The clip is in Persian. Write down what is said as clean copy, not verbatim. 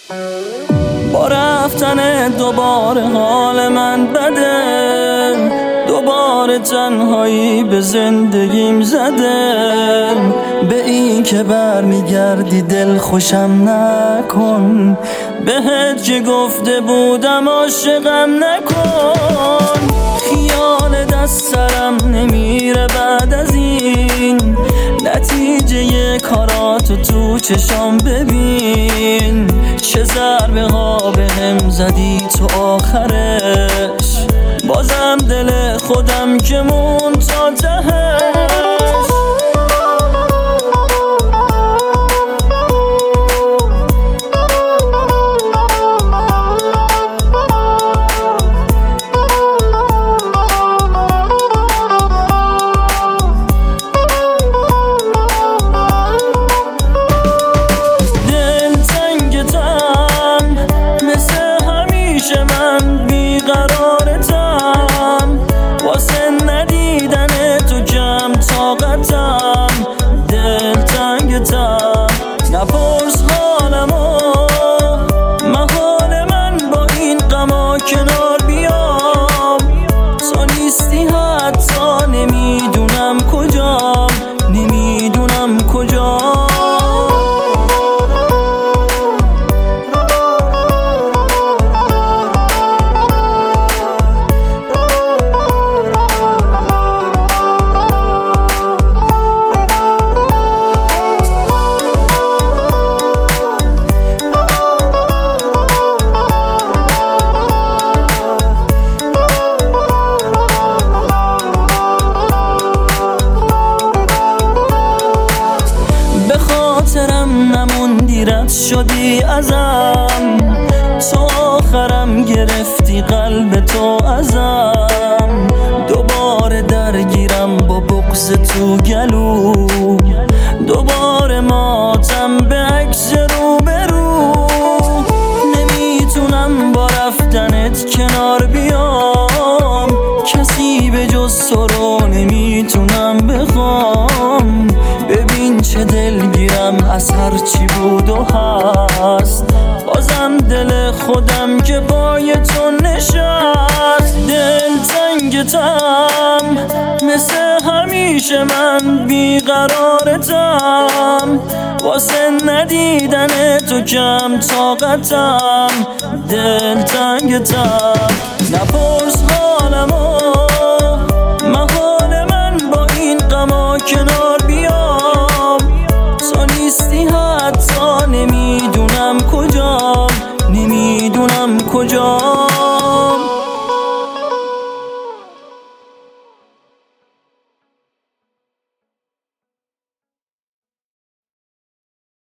با رفتن دوباره حال من بده، دوباره تنهایی به زندگیم زده. به این که برمیگردی دل خوشم نکن، بهت چه گفته بودم عاشقم نکن. خیال دست سرم نمیره بعد از این، نتیجه کاراتو تو چشام ببین. چه ضربه ها بهم زدی تو آخرش، بازم دل خودم که مون تا تهش. من بیقرارتم، واسه ندیدن تو کم طاقتم. دلتنگتم، نپرس حالمو، محال من با این غما کنار بیام. تو نیستی حتی نمیدونم کجام، نمیدونم کجام. نموندی رد شدی ازم، تو آخرم گرفتی قلب تو ازم. دوباره درگیرم با بغض تو گلو، دوباره ماتم به عکس رو به رو. نمیتونم با رفتنت کنار بیام، کسی به جز تو رو نمیتونم بخوام. ببین چه دلگیرم از هر چی بود و هست، بازم دل خودم که پای تو نشست. دلتنگتم، مثل همیشه من بیقرارتم، واسه ندیدن تو کم طاقتم. دلتنگتم، نپرس حالمو، محال من با این غما کنار بیام. تو نیستی حتی نمیدونم کجام، نمیدونم کجام.